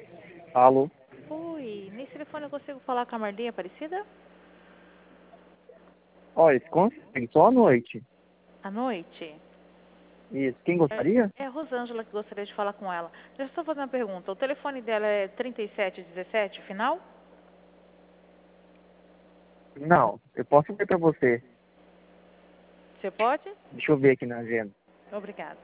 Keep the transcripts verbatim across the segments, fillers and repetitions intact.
Alô? Oi, nesse telefone eu consigo falar com a Marli Aparecida? Olha, consegue só à noite. À noite? Isso. Quem gostaria? É, é a Rosângela que gostaria de falar com ela. Deixa eu só fazer uma pergunta. O telefone dela é trinta e sete dezessete, final? Não, eu posso ver pra você. Você pode? Deixa eu ver aqui na agenda. Obrigada.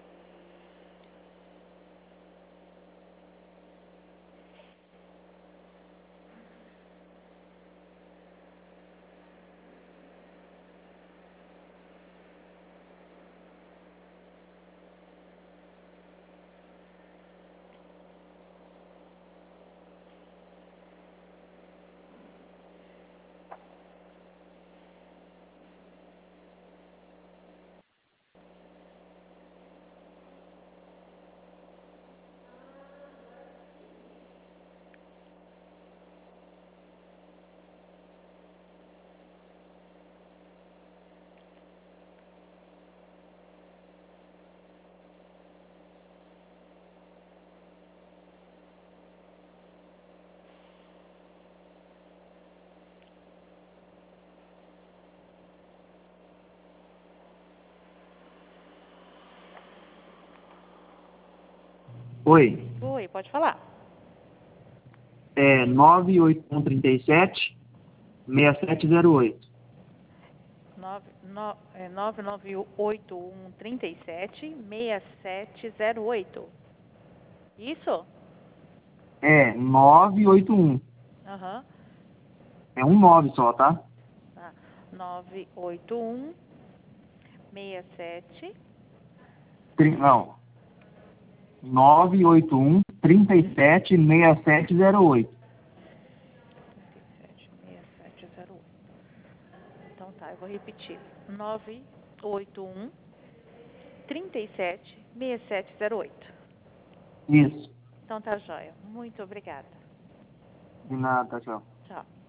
Oi. Oi, pode falar. É nove oito um, três sete, seis sete zero oito. nove nove oito um, três sete, seis sete zero oito. Isso? É nove oito um. Aham. É um nove só, tá? Tá. nove oito um, seis sete. Tri- Não. nove oito um, três sete, seis sete zero oito. sete seis sete zero oito. Então tá, eu vou repetir. nove oito um, três sete, seis sete zero oito. Isso. Então tá, joia. Muito obrigada. De nada, tchau. Tchau.